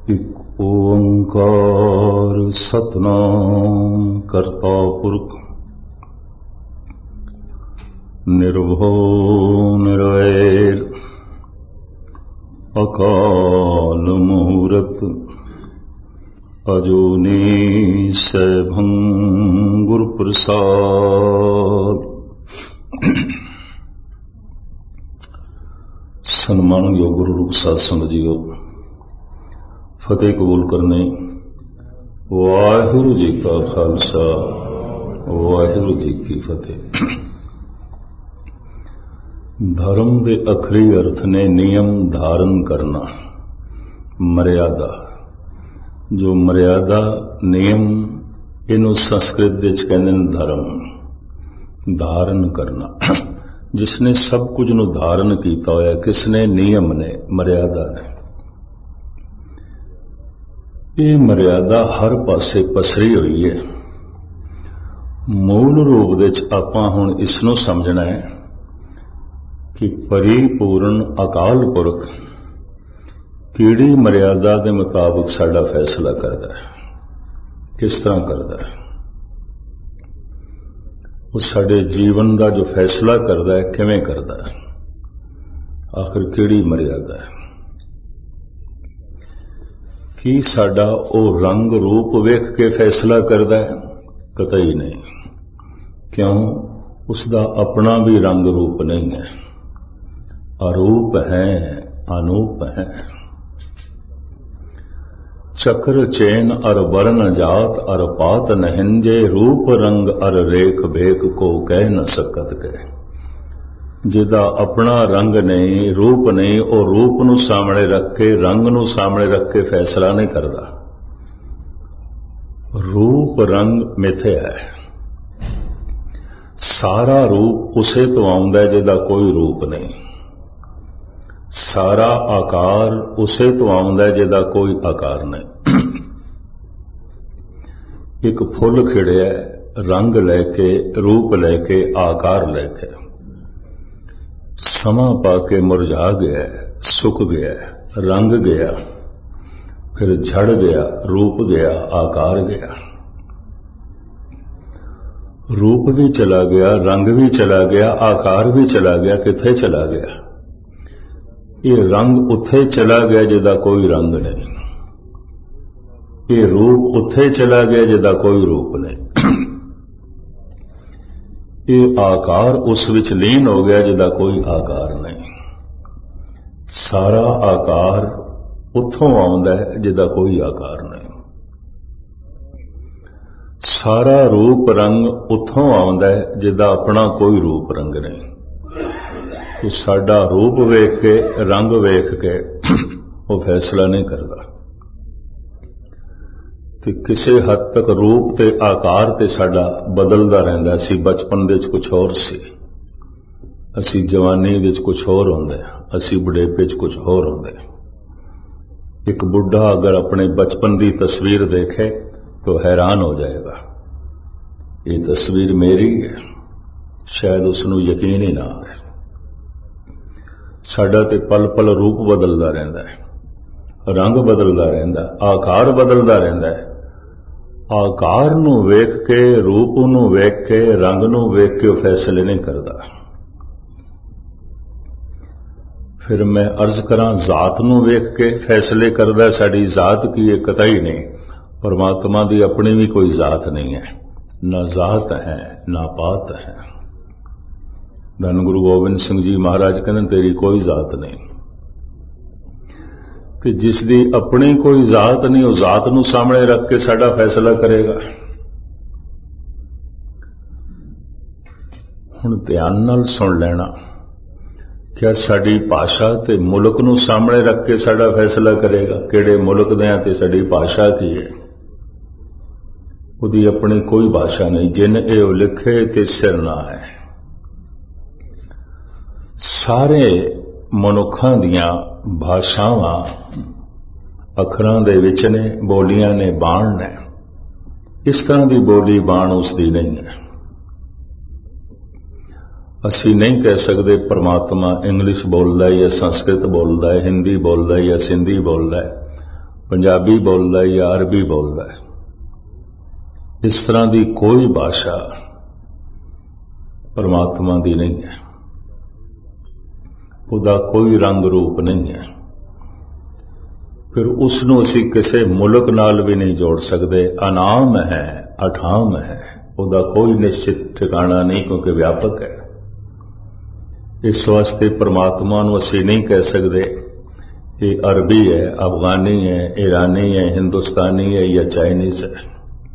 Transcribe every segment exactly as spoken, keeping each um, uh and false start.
ਇੱਕ ਓੰਕਾਰ ਸਤਿਨਾਮ ਕਰਤਾ ਪੁਰਖ ਨਿਰਭਉ ਨਿਰਵੈਰ ਅਕਾਲ ਮੂਰਤ ਅਜੂਨੀ ਸੈਭੰ ਗੁਰ ਪ੍ਰਸਾਦ। ਸਨਮਾਨਯੋਗ ਗੁਰੂ ਰੂਪ ਸਾਧ ਸੰਗਤ ਜੀਓ, ਫਤਿਹ ਕਬੂਲ ਕਰਨੇ। ਵਾਹਿਗੁਰੂ ਜੀ ਕਾ ਖਾਲਸਾ, ਵਾਹਿਗੁਰੂ ਜੀ ਕੀ ਫਤਿਹ। ਧਰਮ ਦੇ ਅਖਰੀ ਅਰਥ ਨੇ ਨਿਯਮ ਧਾਰਨ ਕਰਨਾ, ਮਰਿਆਦਾ। ਜੋ ਮਰਿਆਦਾ ਨਿਯਮ, ਇਹਨੂੰ ਸੰਸਕ੍ਰਿਤ ਵਿੱਚ ਕਹਿੰਦੇ ਨੇ ਧਰਮ। ਧਾਰਨ ਕਰਨਾ, ਜਿਸਨੇ ਸਭ ਕੁਝ ਨੂੰ ਧਾਰਨ ਕੀਤਾ ਹੋਇਆ, ਕਿਸਨੇ? ਨਿਯਮ ਨੇ, ਮਰਿਆਦਾ ਨੇ। ਇਹ ਮਰਿਆਦਾ ਹਰ ਪਾਸੇ ਪਸਰੀ ਹੋਈ ਹੈ। ਮੂਲ ਰੂਪ ਵਿੱਚ ਆਪਾਂ ਹੁਣ ਇਸ ਨੂੰ ਸਮਝਣਾ ਹੈ ਕਿ ਪਰਿਪੂਰਨ ਅਕਾਲ ਪੁਰਖ ਕਿਹੜੀ ਮਰਿਆਦਾ ਦੇ ਮੁਤਾਬਕ ਸਾਡਾ ਫੈਸਲਾ ਕਰਦਾ ਹੈ, ਕਿਸ ਤਰ੍ਹਾਂ ਕਰਦਾ ਹੈ। ਉਹ ਸਾਡੇ ਜੀਵਨ ਦਾ ਜੋ ਫੈਸਲਾ ਕਰਦਾ ਹੈ, ਕਿਵੇਂ ਕਰਦਾ ਹੈ, ਆਖਿਰ ਕਿਹੜੀ ਮਰਿਆਦਾ ਹੈ। ਕੀ ਸਾਡਾ ਉਹ ਰੰਗ ਰੂਪ ਵੇਖ ਕੇ ਫੈਸਲਾ ਕਰਦਾ ਹੈ? ਕਤਈ ਨਹੀਂ। ਕਿਉਂ? ਉਸ ਦਾ ਆਪਣਾ ਵੀ ਰੰਗ ਰੂਪ ਨਹੀਂ ਹੈ, ਅਰੂਪ ਹੈ, ਅਨੂਪ ਹੈ। ਚਕਰ ਚੈਨ ਅਰ ਵਰਨ ਜਾਤ ਅਰ ਪਾਤ ਨਹਿੰਜੇ, ਰੂਪ ਰੰਗ ਅਰ ਰੇਖ ਭੇਖ ਕੋ ਕਹਿ ਨ ਸਕਤ ਕਹਿ। ਜਿਹਦਾ ਆਪਣਾ ਰੰਗ ਨਹੀਂ, ਰੂਪ ਨਹੀਂ, ਉਹ ਰੂਪ ਨੂੰ ਸਾਹਮਣੇ ਰੱਖ ਕੇ, ਰੰਗ ਨੂੰ ਸਾਹਮਣੇ ਰੱਖ ਕੇ ਫੈਸਲਾ ਨਹੀਂ ਕਰਦਾ। ਰੂਪ ਰੰਗ ਮਿਥਿਆ ਹੈ। ਸਾਰਾ ਰੂਪ ਉਸੇ ਤੋਂ ਆਉਂਦਾ ਜਿਹਦਾ ਕੋਈ ਰੂਪ ਨਹੀਂ। ਸਾਰਾ ਆਕਾਰ ਉਸੇ ਤੋਂ ਆਉਂਦਾ ਜਿਹਦਾ ਕੋਈ ਆਕਾਰ ਨਹੀਂ। ਇੱਕ ਫੁੱਲ ਖਿੜਿਆ, ਰੰਗ ਲੈ ਕੇ, ਰੂਪ ਲੈ ਕੇ, ਆਕਾਰ ਲੈ ਕੇ, ਸਮਾਂ ਪਾ ਕੇ ਮੁਰਝਾ ਗਿਆ, ਸੁੱਕ ਗਿਆ, ਰੰਗ ਗਿਆ, ਫਿਰ ਝੜ ਗਿਆ, ਰੂਪ ਗਿਆ, ਆਕਾਰ ਗਿਆ। ਰੂਪ ਵੀ ਚਲਾ ਗਿਆ, ਰੰਗ ਵੀ ਚਲਾ ਗਿਆ, ਆਕਾਰ ਵੀ ਚਲਾ ਗਿਆ। ਕਿੱਥੇ ਚਲਾ ਗਿਆ? ਇਹ ਰੰਗ ਉੱਥੇ ਚਲਾ ਗਿਆ ਜਿਹਦਾ ਕੋਈ ਰੰਗ ਨਹੀਂ। ਇਹ ਰੂਪ ਉੱਥੇ ਚਲਾ ਗਿਆ ਜਿਹਦਾ ਕੋਈ ਰੂਪ ਨਹੀਂ। ਇਹ ਆਕਾਰ ਉਸ ਵਿੱਚ ਲੀਨ ਹੋ ਗਿਆ ਜਿਹਦਾ ਕੋਈ ਆਕਾਰ ਨਹੀਂ। ਸਾਰਾ ਆਕਾਰ ਉੱਥੋਂ ਆਉਂਦਾ ਹੈ ਜਿਹਦਾ ਕੋਈ ਆਕਾਰ ਨਹੀਂ। ਸਾਰਾ ਰੂਪ ਰੰਗ ਉੱਥੋਂ ਆਉਂਦਾ ਹੈ ਜਿਹਦਾ ਆਪਣਾ ਕੋਈ ਰੂਪ ਰੰਗ ਨਹੀਂ। ਕਿ ਸਾਡਾ ਰੂਪ ਵੇਖ ਕੇ, ਰੰਗ ਵੇਖ ਕੇ ਉਹ ਫੈਸਲਾ ਨਹੀਂ ਕਰਦਾ। ਤੇ ਕਿਸੇ ਹੱਦ ਤੱਕ ਰੂਪ ਤੇ ਆਕਾਰ ਤੇ ਸਾਡਾ ਬਦਲਦਾ ਰਹਿੰਦਾ। ਅਸੀਂ ਬਚਪਨ ਦੇ ਵਿੱਚ ਕੁਝ ਹੋਰ ਸੀ, ਅਸੀਂ ਜਵਾਨੀ ਦੇ ਵਿੱਚ ਕੁਝ ਹੋਰ ਹੁੰਦੇ, ਅਸੀਂ ਬੁਢੇਪੇ ਚ ਕੁਝ ਹੋਰ ਹੁੰਦੇ। ਇੱਕ ਬੁੱਢਾ ਅਗਰ ਆਪਣੇ ਬਚਪਨ ਦੀ ਤਸਵੀਰ ਦੇਖੇ ਤਾਂ ਹੈਰਾਨ ਹੋ ਜਾਏਗਾ, ਇਹ ਤਸਵੀਰ ਮੇਰੀ ਹੈ। ਸ਼ਾਇਦ ਉਸ ਨੂੰ ਯਕੀਨ ਹੀ ਨਾ ਆਵੇ। ਸਾਡਾ ਤੇ ਪਲ ਪਲ ਰੂਪ ਬਦਲਦਾ ਰਹਿੰਦਾ ਹੈ, ਰੰਗ ਬਦਲਦਾ ਰਹਿੰਦਾ, ਆਕਾਰ ਬਦਲਦਾ ਰਹਿੰਦਾ ਹੈ। ਆਕਾਰ ਨੂੰ ਵੇਖ ਕੇ, ਰੂਪ ਨੂੰ ਵੇਖ ਕੇ, ਰੰਗ ਨੂੰ ਵੇਖ ਕੇ ਉਹ ਫੈਸਲੇ ਨਹੀਂ ਕਰਦਾ। ਫਿਰ ਮੈਂ ਅਰਜ਼ ਕਰਾਂ, ਜ਼ਾਤ ਨੂੰ ਵੇਖ ਕੇ ਫੈਸਲੇ ਕਰਦਾ। ਸਾਡੀ ਜ਼ਾਤ ਕੀ ਹੈ? ਕਤਈ ਨਹੀਂ। ਪਰਮਾਤਮਾ ਦੀ ਆਪਣੀ ਵੀ ਕੋਈ ਜ਼ਾਤ ਨਹੀਂ ਹੈ, ਨਾ ਜ਼ਾਤ ਹੈ, ਨਾ ਪਾਤ ਹੈ। ਧੰਨ ਗੁਰੂ ਗੋਬਿੰਦ ਸਿੰਘ ਜੀ ਮਹਾਰਾਜ ਕਹਿੰਦੇ, ਤੇਰੀ ਕੋਈ ਜ਼ਾਤ ਨਹੀਂ। ਕਿ ਜਿਸ ਦੀ ਆਪਣੀ ਕੋਈ ਜ਼ਾਤ ਨਹੀਂ, ਉਹ ਜ਼ਾਤ ਨੂੰ ਸਾਹਮਣੇ ਰੱਖ ਕੇ ਸਾਡਾ ਫੈਸਲਾ ਕਰੇਗਾ। ਹੁਣ ਧਿਆਨ ਨਾਲ ਸੁਣ ਲੈਣਾ, ਕਿਆ ਸਾਡੀ ਭਾਸ਼ਾ ਤੇ ਮੁਲਕ ਨੂੰ ਸਾਹਮਣੇ ਰੱਖ ਕੇ ਸਾਡਾ ਫੈਸਲਾ ਕਰੇਗਾ? ਕਿਹੜੇ ਮੁਲਕ ਦੇ ਆ ਤੇ ਸਾਡੀ ਭਾਸ਼ਾ ਕੀ ਹੈ? ਉਹਦੀ ਆਪਣੀ ਕੋਈ ਭਾਸ਼ਾ ਨਹੀਂ। ਜਿਨ ਇਹ ਲਿਖੇ ਤੇ ਸਿਰ ਨਾ ਹੈ। ਸਾਰੇ ਮਨੁੱਖਾਂ ਦੀਆਂ ਭਾਸ਼ਾਵਾਂ ਅੱਖਰਾਂ ਦੇ ਵਿੱਚ ਨੇ, ਬੋਲੀਆਂ ਨੇ, ਬਾਣ ਨੇ। ਇਸ ਤਰ੍ਹਾਂ ਦੀ ਬੋਲੀ ਬਾਣ ਉਸ ਦੀ ਨਹੀਂ ਹੈ। ਅਸੀਂ ਨਹੀਂ ਕਹਿ ਸਕਦੇ ਪਰਮਾਤਮਾ ਇੰਗਲਿਸ਼ ਬੋਲਦਾ ਹੈ ਜਾਂ ਸੰਸਕ੍ਰਿਤ ਬੋਲਦਾ ਹੈ, ਹਿੰਦੀ ਬੋਲਦਾ ਹੈ ਜਾਂ ਸਿੰਧੀ ਬੋਲਦਾ ਹੈ। पंजाबी बोलदा है या अरबी बोलदा है। इस तरह की कोई भाषा परमात्मा की नहीं है, उसका कोई रंग रूप नहीं है। फिर उसनों असीं किसी मुल्क नाल भी नहीं जोड़ सकते। अनाम है, अठाम है, उसका कोई निश्चित ठिकाना नहीं, क्योंकि व्यापक है। इस वास्ते परमात्मा नूं असीं नहीं कह सकते ये अरबी है, अफगानी है, ईरानी है, हिंदुस्तानी है या चाइनीज है।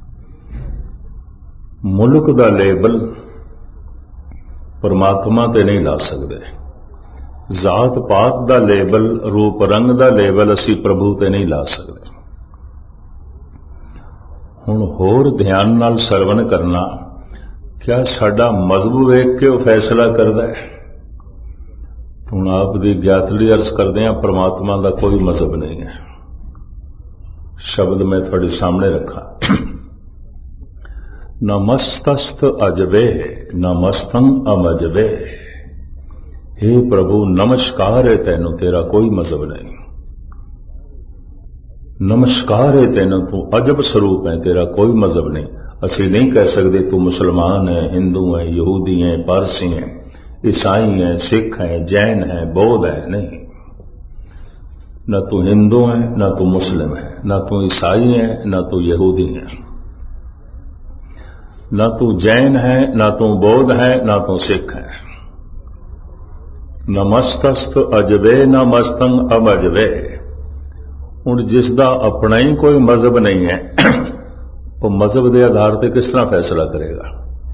मुल्क का लेबल परमात्मा ते नहीं ला सकते। जात पात का लेबल, रूप रंग का लेबल असी प्रभु ते नहीं ला सकते। हुण होर ध्यान नाल सरवण करना, क्या साडा मजहब वेख के वह फैसला करदा है? हुण आप दी ज्ञातली अर्ज करदे हां, परमात्मा का कोई मजहब नहीं है। शब्द मैं तुहाडे सामने रखा, नमस्तस्त अजबे नमस्तं अमजबे। हे प्रभु नमस्कार है तैनू, तेरा कोई मजहब नहीं। नमस्कार है तैनू, तू अजब स्वरूप है, तेरा कोई मजहब नहीं। असी नहीं कह सकते तू मुसलमान है, हिंदू है, यहूदी है, पारसी है, ईसाई है, सिख है, जैन है, बौद्ध है। नहीं, न तू हिंदू है, न तू मुस्लिम है, न तू ईसाई है, न तू यहूदी है, न तू जैन है, न तू बौद्ध है, न तू सिख है। नमस्तस्त अजबे नमस्तं अमजबे। हुण जिसदा अपना ही कोई मजहब नहीं है, वो मजहब के आधार पर किस तरह फैसला करेगा?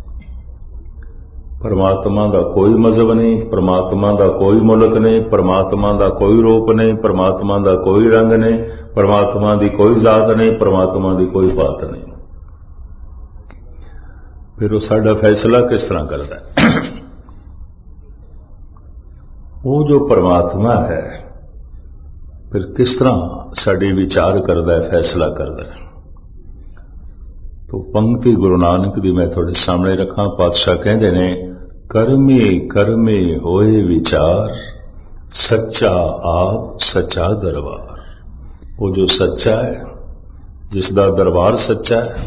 परमात्मा का कोई मजहब नहीं, परमात्मा का कोई मुल्क नहीं, परमात्मा का कोई रूप नहीं, परमात्मा का कोई रंग नहीं, परमात्मा की कोई जात नहीं, परमात्मा की कोई बात नहीं। फिर वो साडा फैसला किस तरह करता है? वो जो परमात्मा है फिर किस तरह साडी विचार करता है, फैसला करता है? तो पंक्ति गुरु नानक दी मैं थोड़े सामने रखा। पातशाह कहते ने, कर्मी कर्मी होए विचार, सच्चा आप सच्चा दरबार। वो जो सच्चा है, जिसदा दरबार सच्चा है,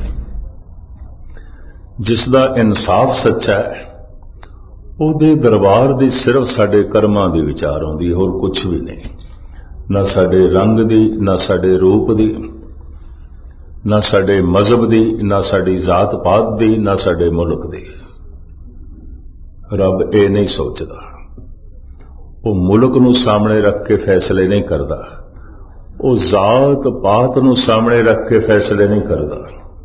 जिसदा इंसाफ सच्चा है, ਉਹਦੇ दरबार ਦੀ सिर्फ साडे कर्मां ਦੀ विचार आउंदी, होर कुछ भी नहीं। ना साडे रंग दी, ना साडे रूप दी, ना साडे मजहब दी, ना साडी जात पात दी, ना साडे मुल्क दी। रब ये नहीं सोचदा। वो मुल्क नूं सामने रख के फैसले नहीं करदा, वो जात पात नूं सामने रख के फैसले नहीं करदा,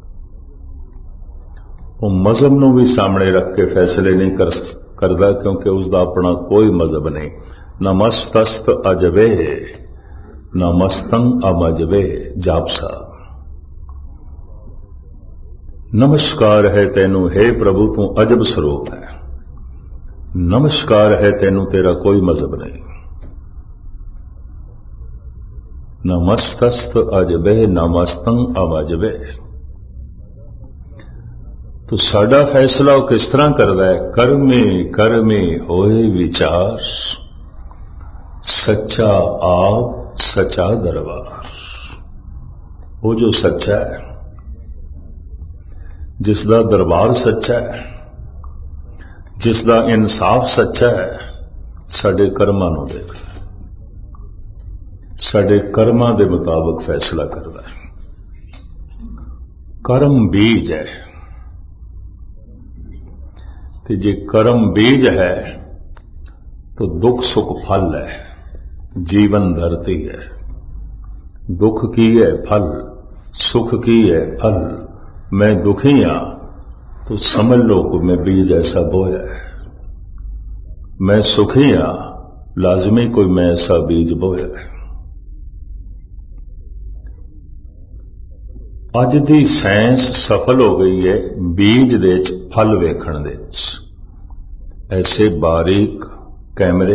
वो मजहब नूं भी सामने रख के फैसले नहीं कर करदा, क्योंकि उसका अपना कोई मजहब नहीं। नमस्तस्त अजबे नमस्तं अमजबे। जाप साहब, नमस्कार है तेनू हे प्रभु, तू अजब स्वरूप है। नमस्कार है तेनू, तेरा कोई मजहब नहीं। नमस्तस्त अजबे नमस्तं अमजबे। तो साडा फैसला वो किस तरह करता है? कर्मे कर्मे होए विचार, सच्चा आप सच्चा दरबार। वो जो सच्चा है, जिसदा दरबार सच्चा है, जिसदा इंसाफ सच्चा है, साडे कर्मां नूं देखदा, साडे कर्मां दे मुताबिक फैसला करदा है। कर्म बीज है, ते जे कर्म बीज है तो दुख सुख फल है, जीवन धरती है। दुख की है फल, सुख की है फल। मैं दुखी हां तो समझ लो कि मैं बीज ऐसा बोया है। मैं सुखी हां, लाजमी कोई मैं ऐसा बीज बोया है। अज दी साइंस सफल हो गई है बीज दे च फल वेखण दे च। ऐसे बारीक कैमरे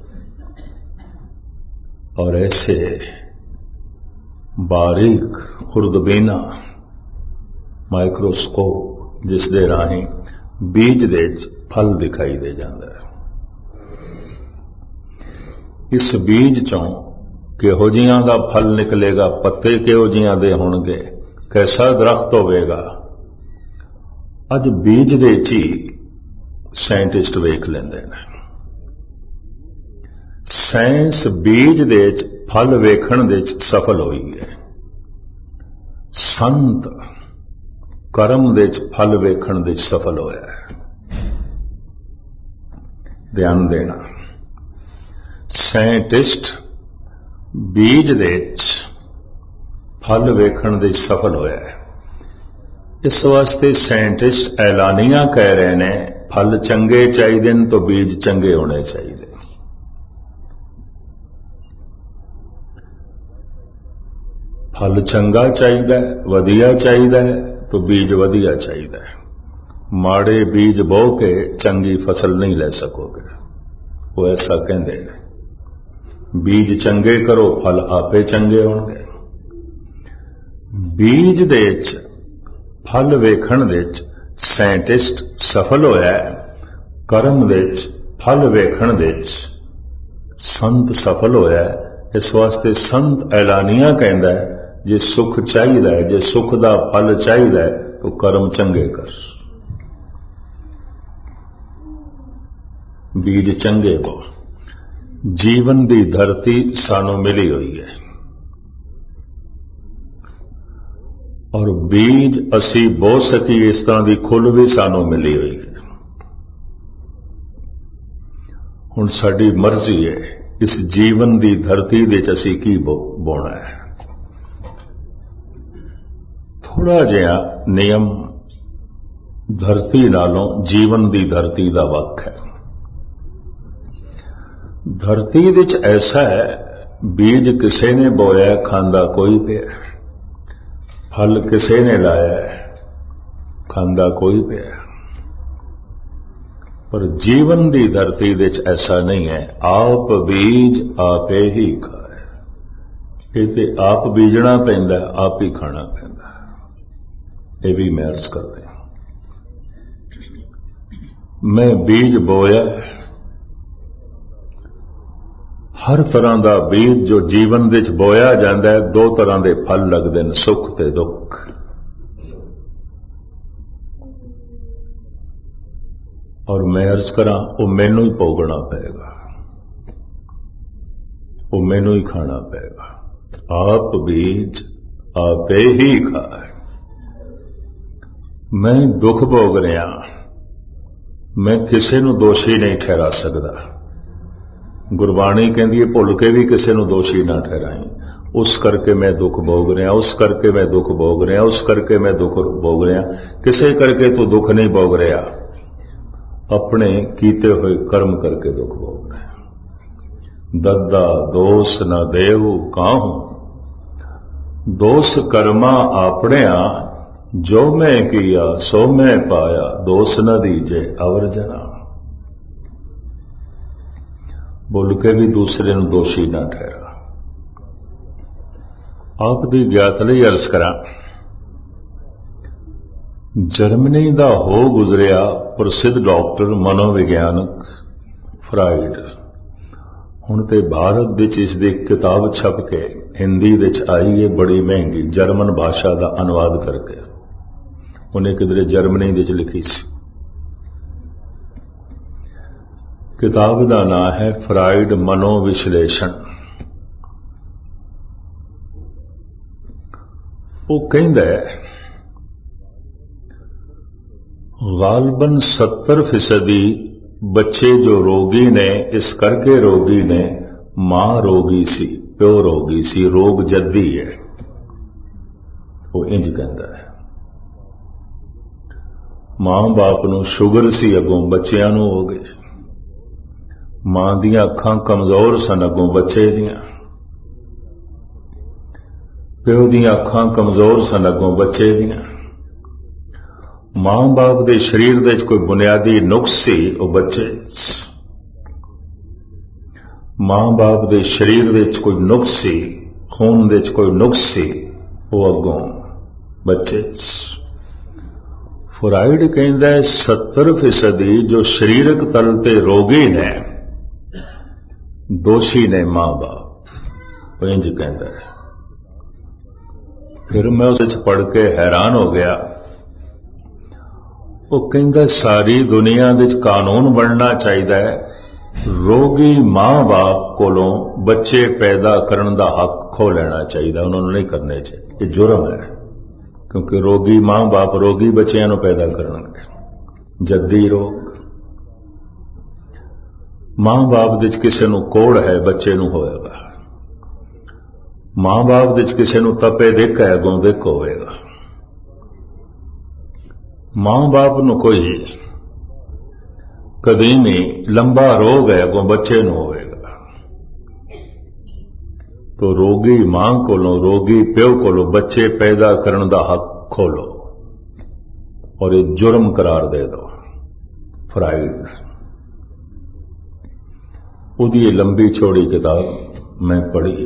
और ऐसे बारीक खुर्दबीना माइक्रोस्कोप जिस दे राही बीज दे च फल दिखाई दे जाता है। इस बीज चों ਕਿਹੋ ਜਿਹਾਂ ਦਾ ਫਲ ਨਿਕਲੇਗਾ, ਪੱਤੇ ਕਿਹੋ ਜਿਹਾਂ ਦੇ ਹੋਣਗੇ, ਕੈਸਾ ਦਰਖਤ ਹੋਵੇਗਾ। ਅੱਜ ਬੀਜ ਦੇ ਚ ਹੀ ਸਾਇੰਟਿਸਟ ਵੇਖ ਲੈਂਦੇ ਨੇ। ਸਾਇੰਸ ਬੀਜ ਦੇ ਚ ਫਲ ਵੇਖਣ ਦੇ ਚ ਸਫਲ ਹੋਈ ਹੈ। ਸੰਤ ਕਰਮ ਦੇ ਚ ਫਲ ਵੇਖਣ ਦੇ ਚ ਸਫਲ ਹੋਇਆ ਹੈ। ਧਿਆਨ ਦੇਣਾ, ਸਾਇੰਟਿਸਟ ਬੀਜ ਦੇ ਚ ਫਲ ਵੇਖਣ ਦੇ ਚ ਸਫਲ ਹੋਇਆ ਹੈ। ਇਸ ਵਾਸਤੇ ਸਾਇੰਟਿਸਟ ਐਲਾਨੀਆਂ ਕਹਿ ਰਹੇ ਨੇ ਫਲ ਚੰਗੇ ਚਾਹੀਦੇ ਨੇ ਤਾਂ ਬੀਜ ਚੰਗੇ ਹੋਣੇ ਚਾਹੀਦੇ। ਫਲ ਚੰਗਾ ਚਾਹੀਦਾ, ਵਧੀਆ ਚਾਹੀਦਾ ਤਾਂ ਬੀਜ ਵਧੀਆ ਚਾਹੀਦਾ। ਮਾੜੇ ਬੀਜ ਬੋ ਕੇ ਚੰਗੀ ਫਸਲ ਨਹੀਂ ਲੈ ਸਕੋਗੇ, ਉਹ ਐਸਾ ਕਹਿੰਦੇ ਨੇ। ਬੀਜ ਚੰਗੇ ਕਰੋ, ਫਲ ਆਪੇ ਚੰਗੇ ਹੋਣਗੇ। ਬੀਜ ਦੇ ਚ ਫਲ ਵੇਖਣ ਦੇ ਚ ਸਾਇੰਟਿਸਟ ਸਫਲ ਹੋਇਆ ਹੈ। ਕਰਮ ਦੇ ਚ ਫਲ ਵੇਖਣ ਦੇ ਚ ਸੰਤ ਸਫਲ ਹੋਇਆ ਹੈ। ਇਸ ਵਾਸਤੇ ਸੰਤ ਐਲਾਨੀਆਂ ਕਹਿੰਦਾ ਹੈ, ਜੇ ਸੁਖ ਚਾਹੀਦਾ ਹੈ, ਜੇ ਸੁਖ ਦਾ ਫਲ ਚਾਹੀਦਾ ਹੈ ਤਾਂ ਕਰਮ ਚੰਗੇ ਕਰ, ਬੀਜ ਚੰਗੇ ਬੋ। ਜੀਵਨ ਦੀ ਧਰਤੀ ਸਾਨੂੰ ਮਿਲੀ ਹੋਈ ਹੈ ਔਰ ਬੀਜ ਅਸੀਂ ਬੋ ਸਕੀਏ ਇਸ ਤਰ੍ਹਾਂ ਦੀ ਖੁੱਲ੍ਹ ਵੀ ਸਾਨੂੰ ਮਿਲੀ ਹੋਈ ਹੈ। ਹੁਣ ਸਾਡੀ ਮਰਜ਼ੀ ਹੈ ਇਸ ਜੀਵਨ ਦੀ ਧਰਤੀ ਦੇ ਚ ਅਸੀਂ ਕੀ ਬੋਣਾ ਹੈ। ਥੋੜਾ ਜਿਹਾ ਨਿਯਮ ਧਰਤੀ ਨਾਲੋਂ ਜੀਵਨ ਦੀ ਧਰਤੀ ਦਾ ਵੱਖ ਹੈ। ਧਰਤੀ ਵਿੱਚ ਐਸਾ ਹੈ, ਬੀਜ ਕਿਸੇ ਨੇ ਬੋਇਆ, ਖਾਂਦਾ ਕੋਈ ਪਿਆ। ਫਲ ਕਿਸੇ ਨੇ ਲਾਇਆ, ਖਾਂਦਾ ਕੋਈ ਪਿਆ। ਪਰ ਜੀਵਨ ਦੀ ਧਰਤੀ ਵਿੱਚ ਐਸਾ ਨਹੀਂ ਹੈ। ਆਪ ਬੀਜ ਆਪੇ ਹੀ ਖਾਏ। ਇਹ ਤੇ ਆਪ ਬੀਜਣਾ ਪੈਂਦਾ, ਆਪ ਹੀ ਖਾਣਾ ਪੈਂਦਾ। ਇਹ ਵੀ ਮੈਂ ਅਰਜ਼ ਕਰ ਰਿਹਾ। ਮੈਂ ਬੀਜ ਬੋਇਆ, ਹਰ ਤਰ੍ਹਾਂ ਦਾ ਬੀਜ ਜੋ ਜੀਵਨ ਵਿੱਚ ਬੋਇਆ ਜਾਂਦਾ ਹੈ, ਦੋ ਤਰ੍ਹਾਂ ਦੇ ਫਲ ਲੱਗਦੇ ਨੇ, ਸੁੱਖ ਤੇ ਦੁੱਖ। ਔਰ ਮੈਂ ਅਰਜ਼ ਕਰਾਂ, ਉਹ ਮੈਨੂੰ ਹੀ ਭੋਗਣਾ ਪਏਗਾ, ਉਹ ਮੈਨੂੰ ਹੀ ਖਾਣਾ ਪਏਗਾ। ਆਪ ਬੀਜ ਆਪੇ ਹੀ ਖਾਏ। ਮੈਂ ਦੁੱਖ ਭੋਗ ਰਿਹਾ, ਮੈਂ ਕਿਸੇ ਨੂੰ ਦੋਸ਼ੀ ਨਹੀਂ ਠਹਿਰਾ ਸਕਦਾ। ਗੁਰਬਾਣੀ ਕਹਿੰਦੀ ਹੈ, ਭੁੱਲ ਕੇ ਵੀ ਕਿਸੇ ਨੂੰ ਦੋਸ਼ੀ ਨਾ ਠਹਿਰਾਈ। ਉਸ ਕਰਕੇ ਮੈਂ ਦੁੱਖ ਭੋਗ ਰਿਹਾ, ਉਸ ਕਰਕੇ ਮੈਂ ਦੁੱਖ ਭੋਗ ਰਿਹਾ, ਉਸ ਕਰਕੇ ਮੈਂ ਦੁੱਖ ਭੋਗ ਰਿਹਾ। ਕਿਸੇ ਕਰਕੇ ਤੂੰ ਦੁੱਖ ਨਹੀਂ ਭੋਗ ਰਿਹਾ, ਆਪਣੇ ਕੀਤੇ ਹੋਏ ਕਰਮ ਕਰਕੇ ਦੁੱਖ ਭੋਗ ਰਿਹਾ। ਦੱਦਾ ਦੋਸ ਨਾ ਦੇਹੁ ਕਾਹੂ, ਦੋਸ ਕਰਮਾ ਆਪਣਿਆ, ਜੋ ਮੈਂ ਕੀਆ ਸੋ ਮੈਂ ਪਾਇਆ, ਦੋਸ ਨਾ ਦੀਜੇ ਅਵਰ ਜਨਾ। ਬੋਲ ਕੇ ਵੀ ਦੂਸਰੇ ਨੂੰ ਦੋਸ਼ੀ ਨਾ ਠਹਿਰਾ। ਆਪ ਦੀ ਗਿਆਤ ਲਈ ਅਰਜ਼ ਕਰਾਂ, ਜਰਮਨੀ ਦਾ ਹੋ ਗੁਜ਼ਰਿਆ ਪ੍ਰਸਿੱਧ ਡਾਕਟਰ ਮਨੋਵਿਗਿਆਨਕ ਫਰਾਇਡ, ਹੁਣ ਤੇ ਭਾਰਤ ਵਿੱਚ ਇਸ ਦੀ ਕਿਤਾਬ ਛਪ ਕੇ ਹਿੰਦੀ ਵਿੱਚ ਆਈ ਹੈ, ਬੜੀ ਮਹਿੰਗੀ, ਜਰਮਨ ਭਾਸ਼ਾ ਦਾ ਅਨੁਵਾਦ ਕਰਕੇ। ਉਹਨੇ ਕਿਧਰੇ ਜਰਮਨੀ ਵਿੱਚ ਲਿਖੀ ਸੀ। ਕਿਤਾਬ ਦਾ ਨਾਮ ਹੈ ਫਰਾਇਡ ਮਨੋਵਿਸ਼ਲੇਸ਼ਣ। ਉਹ ਕਹਿੰਦਾ ਹੈ, ਗਾਲਬਨ सत्तर फीसदी बच्चे जो रोगी ने, इस करके रोगी ने, मां रोगी सी, प्यो रोगी सी, रोग जद्दी है। वो इंज कहता है। मां बाप नूं शुगर सी, अगों बच्चियां नूं हो गई सी। मां दियां अखां कमजोर सन, अगों बच्चे दियां। प्यो दियां अखां कमजोर सन, अगों बच्चे दियां। मां बाप दे शरीर दे कोई बुनियादी नुक्स सी, वो बच्चे। मां बाप दे शरीर दे कोई नुक्स सी, खून दे कोई नुक्स सी, वो अगों बच्चे। फ्राइड कहता है सत्तर फीसदी जो शरीरक तल ते रोगी ने, दोषी ने मां बाप, वो इंज कहता है। फिर मैं उस पढ़ के हैरान हो गया। वो कहता सारी दुनिया विच कानून बनना चाहिए, रोगी मां बाप कोलों बच्चे पैदा करने का हक खो लेना चाहिए, उन्होंने नहीं करने चाहिए। ये जुर्म है, क्योंकि रोगी मां बाप रोगी बच्चों को पैदा करनगे। जद्दी रोग मां बाप विच किसी नूं कोड़ है, बच्चे नूं होएगा। मां बाप विच किसी नूं तपे दिख है, अगों दिख होवेगा। मां बाप नूं कोई कदीमी लंबा रोग है, अगों बच्चे नूं होवेगा। तो रोगी मां कोलों रोगी प्यो कोलों बच्चे पैदा करने का हक खोलो और ये जुर्म करार दे दो। फ्राइड उदी लंबी चौड़ी किताब मैं पढ़ी।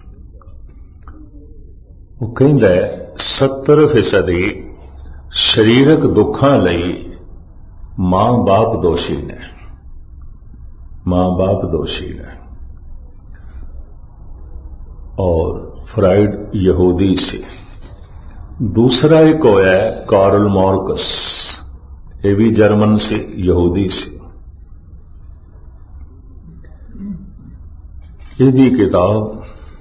वो कहता है सत्तर फीसदी शरीरक दुखों लई मां बाप दोषी ने, मां बाप दोषी ने। और फ्राइड यहूदी से। दूसरा एक होया है कार्ल मार्कस, ये भी जर्मन से, यहूदी से। यदि किताब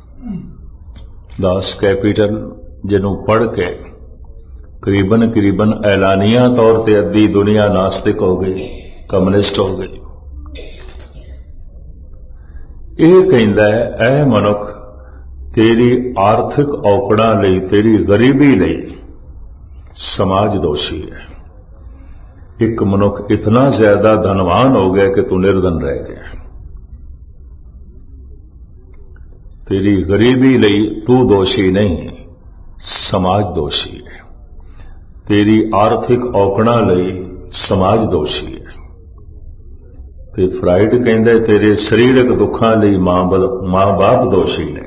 दास कैपिटल जिन्हों पढ़ के करीबन करीबन ऐलानिया तौर पर अद्धी दुनिया नास्तिक हो गई, कम्युनिस्ट हो गई। यह कहता है ऐ मनुख, तेरी आर्थिक औकड़ां लई, तेरी गरीबी लई समाज दोषी है। एक मनुख इतना ज्यादा धनवान हो गया कि तू निर्धन रह गया। तेरी गरीबी लई तू दोषी नहीं, समाज दोषी है। तेरी आर्थिक औकड़ां लई समाज दोषी है। ते फ्राइड कहंदा तेरे शरीरक दुखां लई मां मां बाप दोषी ने।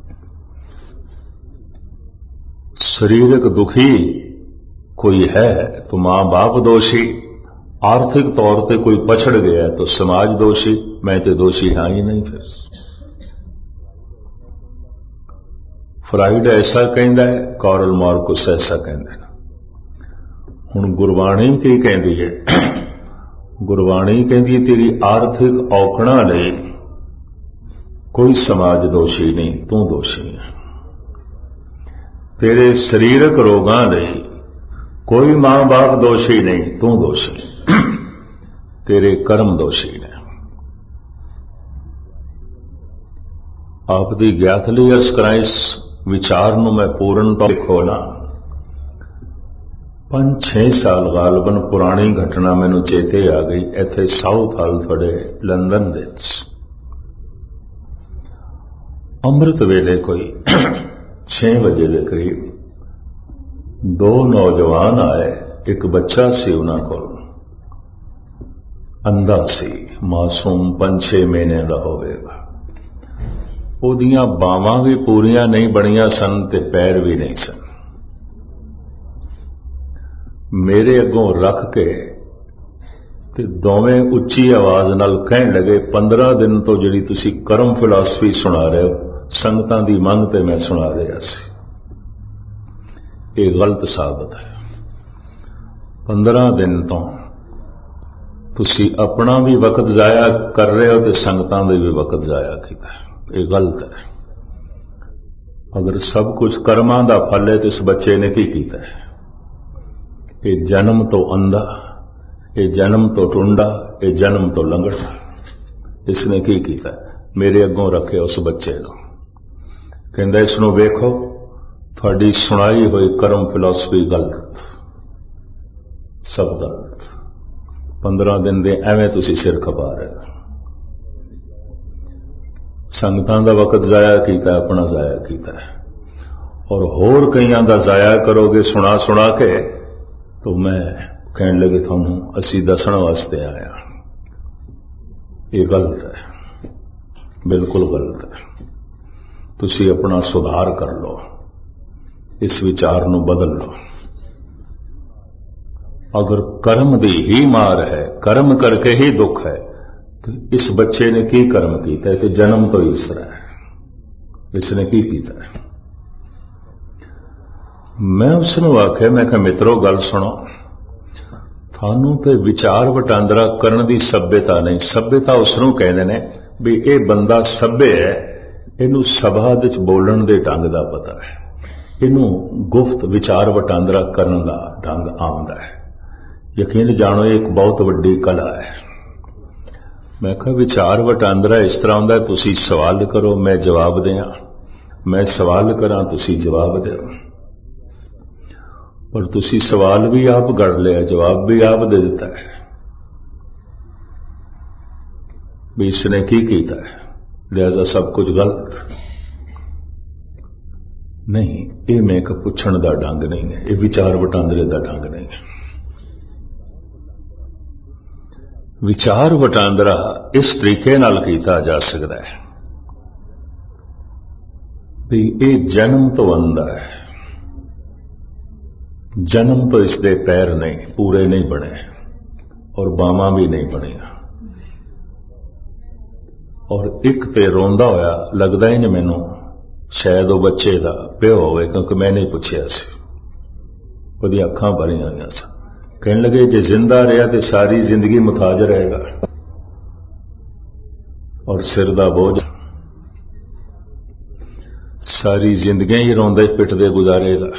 शरीरक दुखी कोई है तो मां बाप दोषी, आर्थिक तौर पे कोई पछड़ गया तो समाज दोषी। मैं तो दोषी हाँ ही नहीं। फिर फ्राइड ऐसा कहता है, कार्ल मार्कस ऐसा कहता है। हुण गुरबाणी की कहती है? गुरबाणी कहती है तेरी आर्थिक औकड़ां लई कोई समाज दोषी नहीं, तू दोषी है। तेरे शरीरक रोगां लई कोई मां बाप दोषी नहीं, तू दोषी। तेरे कर्म दोषी ने। आप दी ज्ञात लई अर्ज करां इस विचार नूं मैं पूर्ण तौर खोला। पांच छे साल गालबन पुरानी घटना मैनू चेते आ गई। इत्थे साउथ हाल थोड़े लंदन विच अमृत वेले कोई छे बजे के करीब दो नौजवान आए। एक बच्चा सी उन्हां कोल, अंधा सी, मासूम, पांच छे महीने का होवेगा। उहदियां बावां भी पूरियां नहीं बणियां सन ते पैर भी नहीं सन। मेरे अगों रख के ते दोवें उच्ची आवाज नाल कहण लगे, पंद्रह दिन तो जिहड़ी तुसीं कर्म फिलासफी सुना रहे हो, संगतां दी मंग ते मैं सुना रहा सी। ये गलत साबित है। पंद्रह दिन तो तुसीं अपना भी वक्त जाया कर रहे हो ते संगतां दे भी वक्त जाया कीता। ये गलत है। अगर सब कुछ कर्मां दा फल है तो इस बच्चे ने की कीता है? ये जन्म तो अंधा, ये जन्म तो टुंडा, ये जन्म तो लंगड़ा। इसने की कीता? मेरे अगों रखे उस बच्चे को, कहंदा इसनूं वेखो, थोड़ी सुनाई हुई कर्म फिलासफी गलत, सब गलत। पंद्रह दिन दे एवें तुसीं सिर खपा रहे हो। संगतां दा वक्त जाया कीता, अपना जाया कीता है, और होर कईयां दा जाया करोगे सुना सुना के। तो मैं कहण लगे थानू असी दसण वास्ते आया। ये गलत है, बिल्कुल गलत है। तुसी अपना सुधार कर लो, इस विचार नू बदल लो। अगर कर्म दी ही मार है, कर्म करके ही दुख है, तो इस बच्चे ने की कर्म किया है कि जन्म तो इस तरह है। इसने की कीता है। मैं उसनूं आख्या, मैं कहा मित्रो गल सुनो, थानू ते विचार वटांदरा करन दी सभ्यता नहीं। सभ्यता उसनूं कहंदे ने भी ये बंदा सभ्य है, इनू सभा विच बोलण दे ढंग दा पता है, इनू गुफ्त विचार वटांदरा करन दा ढंग आउंदा है। यकीन जानो एक बहुत वड्डी कला है। मैं कहा विचार वटांदरा इस तरह हुंदा, तुसी सवाल करो मैं जवाब दें, मैं सवाल करां तुसी जवाब दो, पर तुसी सवाल भी आप गढ़ लिया, जवाब भी आप दे दिता है भी इसने की कीता है, लिहाजा सब कुछ गलत नहीं। ये मैं एक पुछण दा ढंग नहीं है, ये विचार वटांदरे दा ढंग नहीं है। विचार वटांदरा इस तरीके नाल कीता जा सकता है भी ये जन्म तो आंदा है, जन्म तो इसके पैर नहीं पूरे नहीं बने और बावां भी नहीं बनिया, और एक ते रोंदा होया लगदा ही नहीं मैनू शायद वो बच्चे दा प्यो होवे, क्योंकि मैं नहीं पुछया सी, ओदी अखां भरियां होईयां सन। कहने लगे जे जिंदा रहा तो सारी जिंदगी मुताज रहेगा और सिर दा बोझ सारी जिंदगी ही रोंदे पिटदे गुजारेगा।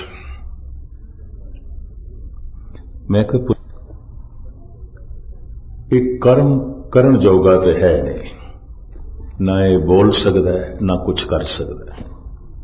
मैं कहा एक कर्म करन जोगा तो है नहीं, ना ये बोल सकता है ना कुछ कर सकता है।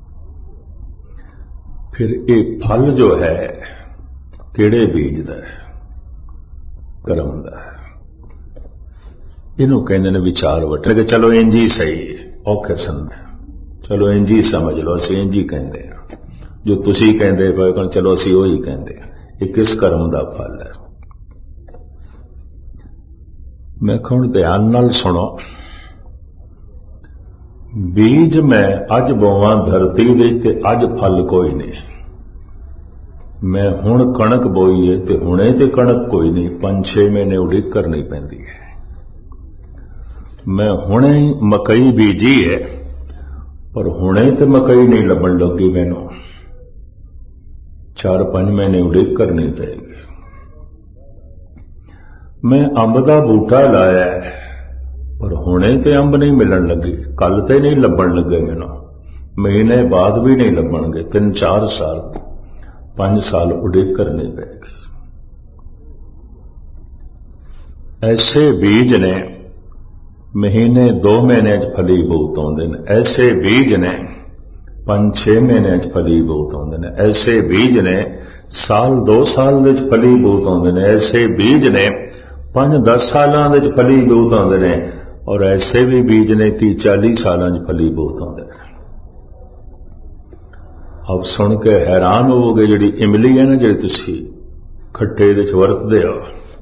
फिर ये फल जो है किहड़े बीज दा है, कर्म दा है। इनू कहंदे ने विचार वट के चलो इंज ही सही औखे सन, चलो इंज ही समझ लो, असीं इंज ही कहंदे हां, जो तुसीं कहंदे पए चलो असीं ओही कहंदे हां। ये किस कर्म दा फल है? मैं कहूं ध्यान नाल सुनो, बीज मैं अज बोवां धरती दे ते अज फल कोई नहीं। मैं हुण कणक बोई है ते हुणे ते कणक कोई नहीं, पांच छे महीने उड़ीक करनी पैंदी है। मैं हुणे मकई बीजी है पर हुणे ते मकई नहीं लभण लगी, मैनू चार पांच महीने उड़ीक करनी पड़ेगी। मैं अंब का बूटा लाया है पर हुणे ते अंब नहीं मिलन लगी, कल ते नहीं लभण लगे, मैनू महीने बाद भी नहीं लभणगे, तीन चार साल पांच साल उड़ीक करनी पड़ेगी। ऐसे बीज ने महीने दो महीने च फली बहुत आउंदे ने, ऐसे बीज ने पांच छे महीने च फली बहुत आउंदे ने, ऐसे बीज ने साल दो साल विच फली बहुत आउंदे ने, ऐसे बीज ने पांच दस सालां विच फली बहुत आउंदे ने, और ऐसे भी बीज ने तीह चाली सालां च फली बहुत आउंदे ने। अब सुन के हैरान होवोगे, जिहड़ी इमली है ना जिहड़ी तुसीं खट्टे दे च वरतदे हो,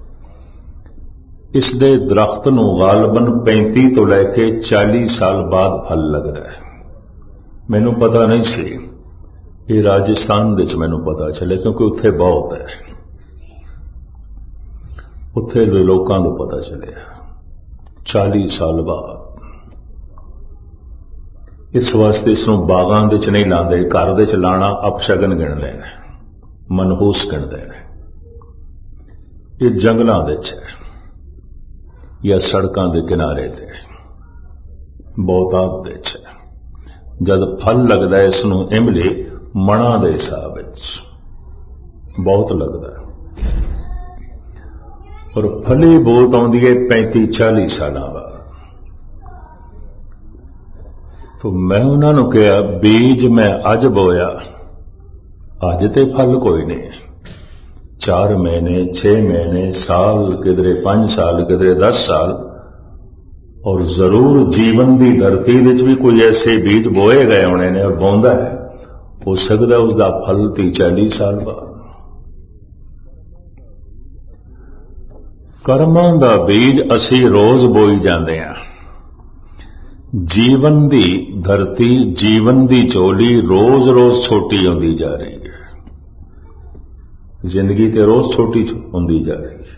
इस दे दरख्त नूं गालबन पैंती तो लैके चाली साल बाद फल लगदा है। मैनू पता नहीं सी, ये राजस्थान विच मैनू पता चले, क्योंकि उत्थे बहुत है, उत्थे दे लोकां नूं पता चले चाली साल बाद। इस वास्ते इसनूं बागां दे च नहीं लांदे, घर दे च लाना अपशगन गिणदे ने, मनहूस गिणदे ने। ये जंगलां दे च है या सड़कां दे किनारे ते बहुतात दे च है। जद फल लगता है इसनूं इमली मणा दे हिसाब विच बहुत लगता है, और फली बहुत आउंदी है पैंती चाली साल बाद। तो मैं उन्होंने कहा बीज मैं अज बोया, अज ते फल कोई नहीं, चार महीने छे महीने साल किधरे पांच साल किधरे दस साल, और जरूर जीवन की धरती विच भी कोई ऐसे बीज बोए गए होने ने और बोंदा है, हो सकता उसका फल तीह चाली साल बाद। कर्मां दा बीज असी रोज बोई जाते हैं। जीवन की धरती जीवन की झोली रोज रोज छोटी होती जा रही है, जिंदगी तो रोज छोटी होती जा रही है।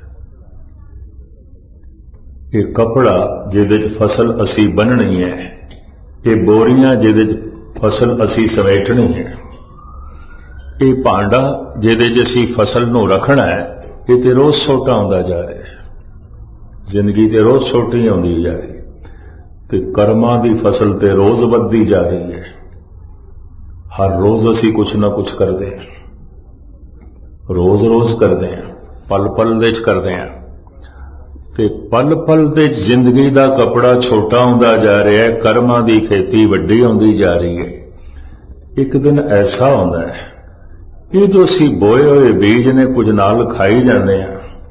ये कपड़ा जिहदे च फसल असी बननी है, ये बोरियां जिहदे च फसल असी समेटनी है। ये भांडा जिहदे च असी फसल नूं रखना है, ये तो रोज छोटा होंदा जा रहा है। जिंदगी तो रोज छोटी आउंदी जा रही, ते कर्मां दी फसल ते रोज वधदी जा रही है। हर रोज असी कुछ ना कुछ करते हैं, रोज रोज करते हैं, पल पल दे च करते हैं, ते पल पल दे जिंदगी दा कपड़ा छोटा होंदा जा रहा है, कर्मां दी खेती वड्डी होंदी जा रही है। एक दिन ऐसा होंदा है, ये जो असी बोए हुए बीज ने कुछ नाल खाई जाते हैं,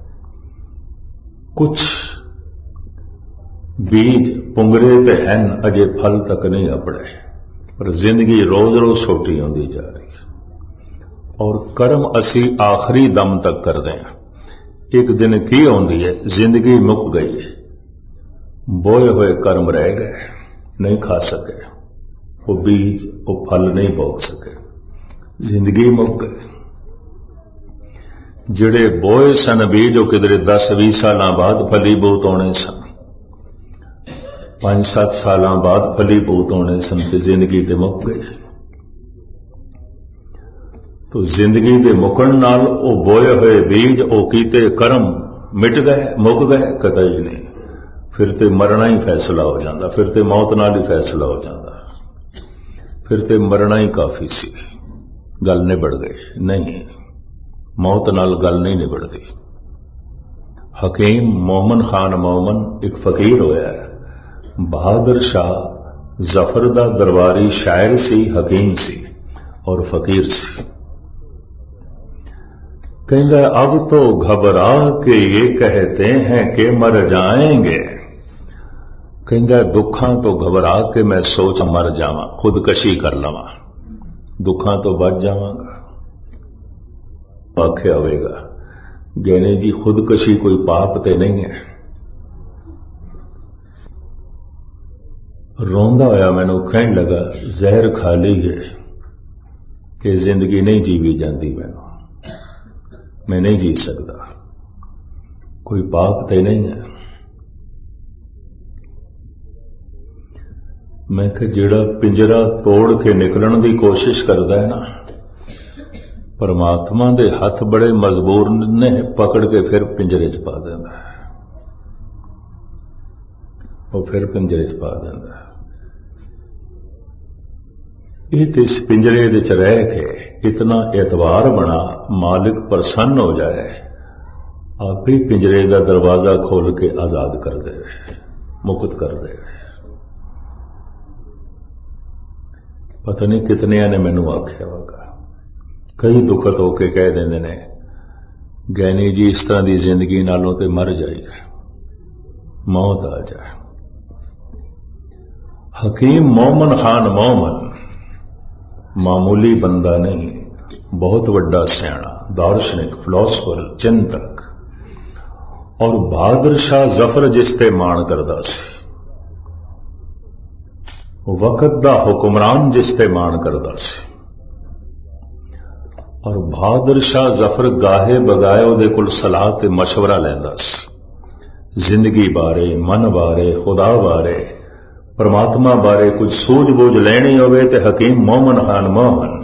कुछ बीज पुंगरे ते हैं, अजे फल तक नहीं अपने, पर जिंदगी रोज रोज छोटी होंदी जा रही है। और कर्म असी आखिरी दम तक करते हैं। एक दिन की होंदी है, जिंदगी मुक गई, बोए हुए कर्म रह गए, नहीं खा सके, वो बीज वो फल नहीं भोग सके, जिंदगी मुक गई। जिहड़े बोए सन बीज, वो किधरे दस भी साल बाद फलीभूत होने सन, पांच सत साल बाद फलीभूत होने सन, ते जिंदगी ते मुक गई। तो जिंदगी दे मुकण नाल वो बोए हुए बीज, वो कीते कर्म मिट गए, मुक गए? कतई नहीं। फिर ते मरना ही फैसला हो जाता, फिर ते मौत नाल ही फैसला हो जाता, फिर ते मरना ही काफी सी, गल निबड़ गई। नहीं, मौत नाल गल नहीं निबड़ती। हकीम मोमन खान मोमन एक फकीर होया है, बहादुर शाह जफर दा दरबारी शायर सी, हकीम सी और फकीर सी। कहता अब तो घबरा के ये कहते हैं कि मर जाएंगे। कहता दुखां तो घबरा के मैं सोच मर जावां, खुदकशी कर लवां, दुखां तो बच जावांगा। आख्या होगा ज्ञानी जी, खुदकशी कोई पाप ते नहीं है। रोंदा होया मैनू कहन लगा, जहर खा ली है कि जिंदगी नहीं जीवी जाती, मैनू मैं नहीं जी सकता, कोई पाप ते नहीं है। मैं कि जिहड़ा पिंजरा तोड़ के निकलण की कोशिश करता है ना, परमात्मा दे हथ बड़े मजबूर ने, पकड़ के फिर पिंजरे च पा देंदा है, वो फिर पिंजरे च पा देंदा है। ये तो इस पिंजरे दे च रह के इतना एतवार बना, मालिक प्रसन्न हो जाए, आप ही पिंजरे का दरवाजा खोल के आजाद कर दे, मुक्त कर दे। पता नहीं कितने ने मैनू आख्या होगा, कई दुखत होके कह देंगे ने, ज्ञानी जी इस तरह की जिंदगी नालों ते मर जाए, मौत आ जाए। हकीम मोमन खान मोमन मामूली बंदा नहीं, बहुत वड्डा सियाणा, दार्शनिक, फिलोसफर, चिंतक, और बहादुर शाह जफर जिसते मान करदा सी, वक्त दा हुक्मरान जिसते मान करदा सी। और बहादुर शाह जफर गाहे बगाए उहदे कोल सलाह ते मशवरा लैंदा सी, जिंदगी बारे, मन बारे, खुदा बारे, परमात्मा बारे कुछ सूझबूझ लेनी होवे ते हकीम मोमन खान मोमन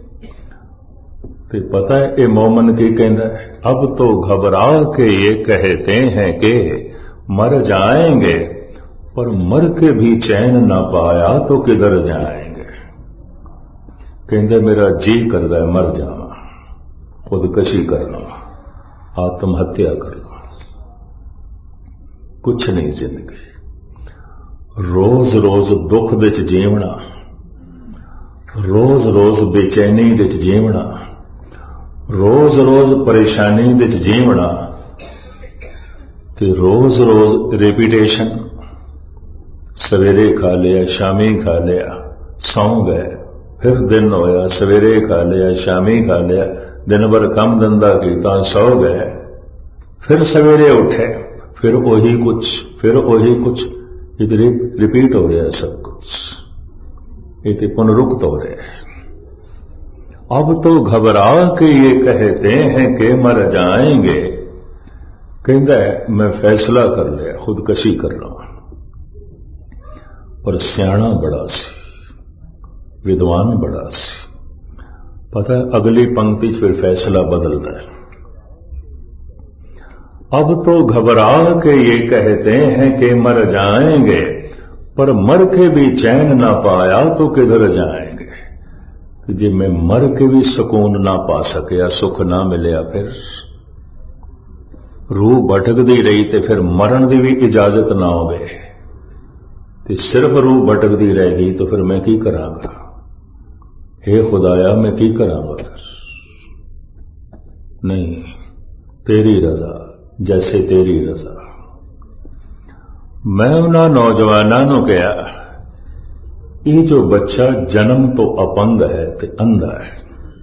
ते पता है ये मोमन की कहता है, अब तो घबरा के ये कहते हैं कि मर जाएंगे, पर मर के भी चैन ना पाया तो किधर जाएंगे। कहते मेरा जी करदा है मर जावा, खुदकशी कर लो, आत्महत्या कर लो, कुछ नहीं जिंदगी। रोज रोज दुख दे च जीवना, रोज रोज बेचैनी दे च जीवना, रोज रोज परेशानी दे च जीवना, ते रोज रोज रेपिटेशन, सवेरे खा लिया, शामी खा लिया, सौ गए, फिर दिन होया, सवेरे खा लिया, शामी खा लिया, दिन भर कम धंधा किया, सौ गए, फिर सवेरे उठे, फिर वही कुछ, फिर वही कुछ, इधर रिपीट हो रहा है सब कुछ, ये पुनरुक्त हो रहे हैं। अब तो घबरा के ये कहते हैं कि मर जाएंगे। कहता है मैं फैसला कर लिया, खुदकशी कर रहा हूं, पर सियाणा बड़ा सी, विद्वान बड़ा सी। पता है अगली पंक्ति फिर फैसला बदल रहा है। अब तो घबरा के ये कहते हैं कि मर जाएंगे, पर मर के भी चैन ना पाया तो किधर जाएंगे। कि जे मैं मर के भी सुकून ना पा सकिया, सुख ना मिलिया, फिर रूह भटकदी रही ते फिर मरण की भी इजाजत ना होवे ते सिर्फ रूह भटकदी रह गई तो फिर मैं की करांगा। हे खुदाया मैं की करांगा फिर। नहीं, तेरी रजा, जैसे तेरी रजा। मैं उन्होंने नौजवानों को कहा, ये जो बच्चा जन्म तो अपंग है ते अंधा है,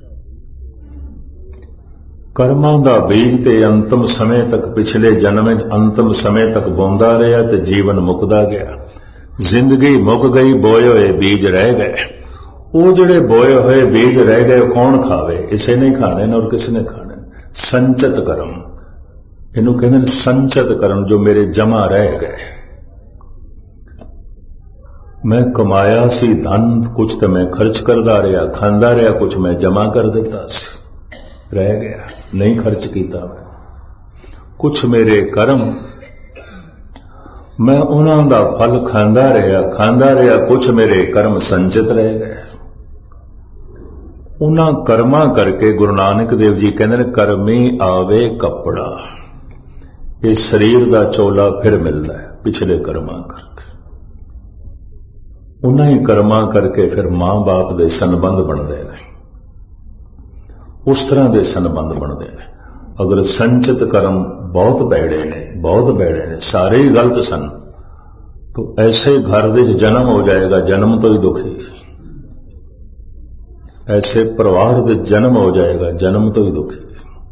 कर्मां दा बीज ते अंतिम समय तक, पिछले जन्म अंतिम समय तक बोंदा रहा ते जीवन मुकदा गया, जिंदगी मुक गई, बोए हुए बीज रह गए। वो जिहड़े बोए हुए बीज रह गए कौन खावे? इसे नहीं खाने और किसने खाने? संचित कर्म, इनू कहते संचित कर्म, जो मेरे जमा रह गए। मैं कमाया सी धन, कुछ तो मैं खर्च करता रहा, खांदा रहा, कुछ मैं जमा कर दिता सी, रह गया, नहीं खर्च किया मैं। कुछ मेरे कर्म, मैं उन्हां दा फल खांदा रहा खांदा रहा कुछ मेरे कर्म संचित रह गए। उन्हां कर्मां करके गुरु नानक देव जी कहते हैं, कर्मी आवे कपड़ा, ये शरीर दा चोला फिर मिलता है पिछले कर्मां करके। उन्हां ही कर्मां करके फिर मां बाप दे संबंध बनते हैं, उस तरह के संबंध बनते हैं। अगर संचित कर्म बहुत बैड़े ने, बहुत बैड़े ने, सारे ही गलत सन, तो ऐसे घर दे जन्म हो जाएगा, जन्म तो ही दुखी। ऐसे परिवार दे जन्म हो जाएगा, जन्म तो ही दुखी।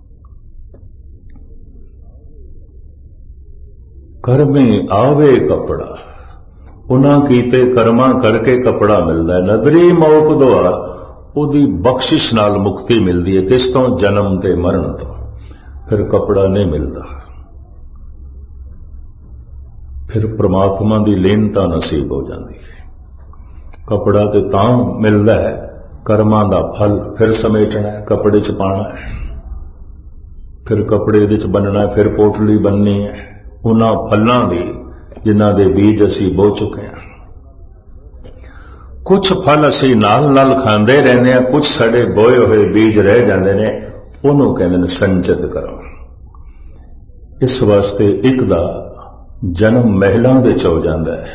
कर्मी आवे कपड़ा, उन्हां कीते कर्मां करके कपड़ा मिलता है। नदरी मौक द्वार, उदी बख्शिश नाल मुक्ति मिलती है। किस तो? जन्म ते मरण तो। फिर कपड़ा नहीं मिलता, फिर परमात्मा की लीनता नसीब हो जाती है। कपड़ा तो तां मिलता है, कर्मां दा फल फिर समेटना है, कपड़े च पाना है, फिर कपड़े दे च बनना है, फिर पोटली बननी है उन्हां फलों की जिन्हां दे बीज असी बो चुके हैं। कुछ फल असी नाल नाल खांदे रहने हैं, कुछ सड़े बोए हुए बीज रह जाते हैं, उन्होंने कहते हैं संचित करो। इस वास्ते एक दा जन्म महिला दे च हो जाता है,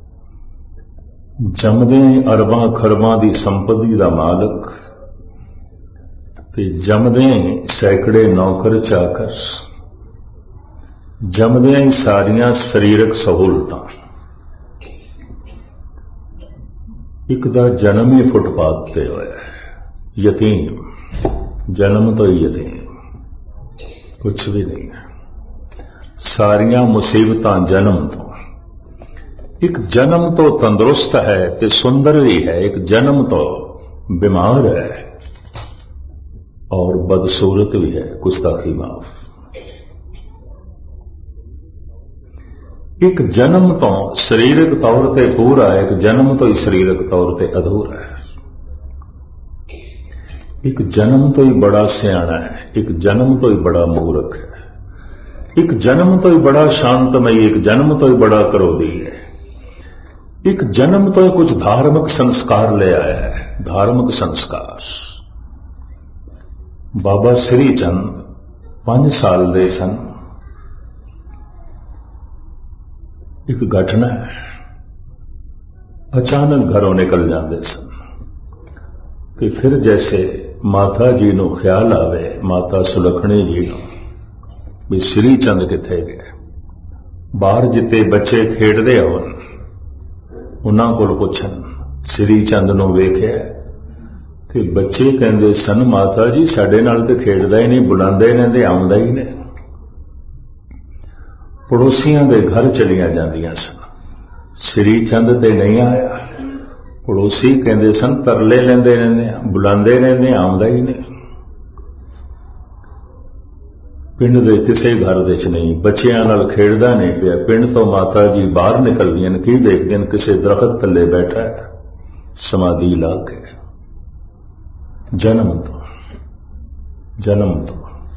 जमदे अरबां खरबां दी संपत्ति दा मालक, ते जमदे सैकड़े नौकर चाकर, जमदे ही सारियां शरीरक सहूलतां। एक दा जन्म ही फुटपाथ ते होया, यतीम, जन्म तो ही यतीम, कुछ भी नहीं है। सारियां मुसीबतां जन्म तो। एक जन्म तो तंदुरुस्त है ते सुंदर भी है, एक जन्म तो बीमार है और बदसूरत भी है, गुस्ताखी माफ। एक जन्म तो शरीरक तौर ते पूरा है, एक जन्म तो ही शरीरक तौर ते अधूरा है। एक जन्म तो ही बड़ा सियाणा है, एक जन्म तो ही बड़ा मूर्ख है, एक जन्म तो ही बड़ा शांतमयी, एक जन्म तो ही बड़ा क्रोधी है, एक जन्म तो ही कुछ धार्मिक संस्कार ले आया है, धार्मिक संस्कार। बाबा श्री चंद पांच साल दे सन, एक घटना है, अचानक घरों निकल जाते सन, कि फिर जैसे माता जी नूं ख्याल आवे, माता सुलखणी जी नूं भी श्री चंद किथे गए। बाहर जिते बच्चे खेडदे होण उन्हां कोल पुछन, श्री चंद नूं वेखिआ ते बच्चे कहंदे सन, माता जी साडे नाल ते खेडदा ही नहीं, बुलांदे रहिंदे, आउंदा ही नहीं। पड़ोसियां दे घर चलियां जांदियां सन, श्री चंद ते नहीं आया। पड़ोसी कहंदे सन, तरले लैंदे रहिंदे, बुलांदे रहिंदे, आउंदा ही नहीं। पिंड दे किसे घर दे च नहीं, बच्चियां नाल खेडदा नहीं पिया। पिंड तो माता जी बाहर निकलदियां, की देखदियां, किसे दरखत थल्ले बैठा है, समाधि लाख है। जन्म तो जन्म तो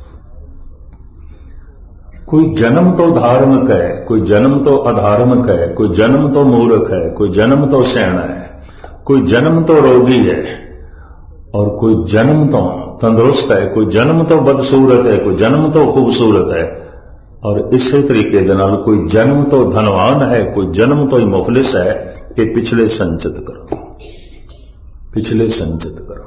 कोई जन्म तो धार्मिक है, कोई जन्म तो अधार्मिक है, कोई जन्म तो मूर्ख है, कोई जन्म तो सियाणा है, कोई जन्म तो रोगी है और कोई जन्म तो तंदुरुस्त है, कोई जन्म तो बदसूरत है, कोई जन्म तो खूबसूरत है और इसी तरीके दे नाल कोई जन्म तो धनवान है, कोई जन्म तो ही मुफलिस है। ये पिछले संचित करो, पिछले संचित करो।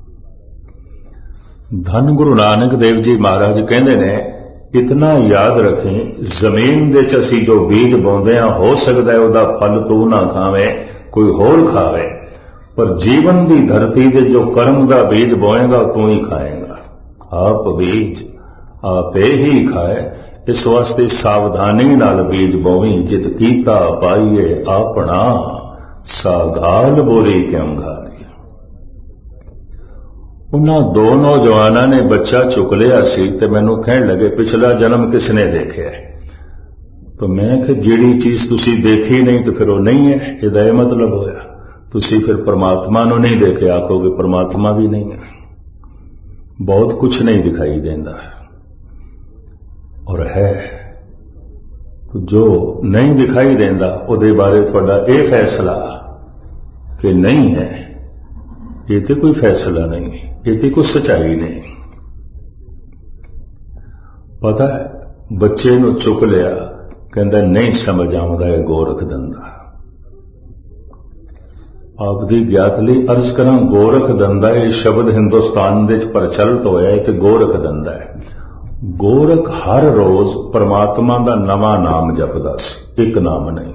धन गुरु नानक देव जी महाराज कहते ने इतना याद रखें, जमीन दे च असीं जो बीज बोंदे हां हो सकदा है उहदा फल तू ना खावे, कोई होर खावे, पर जीवन की धरती दे जो कर्म का बीज बोएगा तू ही खाएगा। आप बीज आपे ही खाए, इस वास्ते सावधानी नाल बीज बोवी। जित कीता पाईए अपना, सागाल बोरी क्यों घाली। उन्हां दो नौजवानों ने बच्चा चुक लिया सी ते मैनूं कहण लगे पिछला जन्म किसने देखे है। तो मैं कि जिहड़ी चीज तुसी देखी नहीं तो फिर वो नहीं है, इहदा यह मतलब होया। तुसी फिर परमात्मा नूं नहीं देखे, आखोगे परमात्मा भी नहीं है। बहुत कुछ नहीं दिखाई देता और है तो जो नहीं दिखाई देता उहदे बारे तुहाडा यह फैसला कि नहीं है, ये तो कोई फैसला नहीं, ये तो कोई सच्चाई नहीं। पता है बच्चे नूं चुक लिया, कहंदा नहीं समझ आउंदा है गोरख दंदा। आप दी ज्ञात लई अर्ज करां, गोरख दंदा ये शब्द हिंदुस्तान दे च प्रचलित होया है ते गोरख दंदा है। गोरख हर रोज परमात्मा का नवा नाम जपदा सी, एक नाम नहीं।